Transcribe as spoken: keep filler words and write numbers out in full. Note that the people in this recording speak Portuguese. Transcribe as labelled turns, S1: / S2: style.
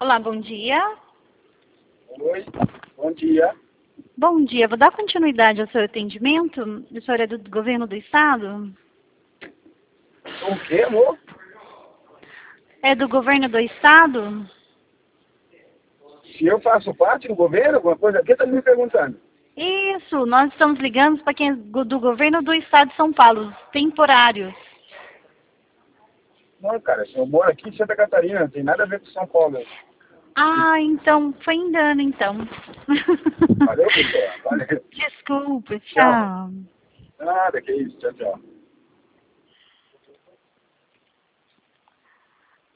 S1: Olá, bom dia.
S2: Oi, bom dia.
S1: Bom dia, vou dar continuidade ao seu atendimento. O senhor é do governo do estado?
S2: O quê, amor?
S1: É do governo do estado?
S2: Se eu faço parte do governo, alguma coisa aqui, tá me perguntando.
S1: Isso, nós estamos ligando para quem é do governo do estado de São Paulo, os temporários.
S2: Não, cara, eu moro aqui em Santa Catarina, não tem nada a ver com São Paulo.
S1: Ah, então, foi engano, então.
S2: Valeu, pessoal. Valeu.
S1: Desculpa,
S2: Tchau.
S1: tchau.
S2: Nada, que isso. Tchau, tchau.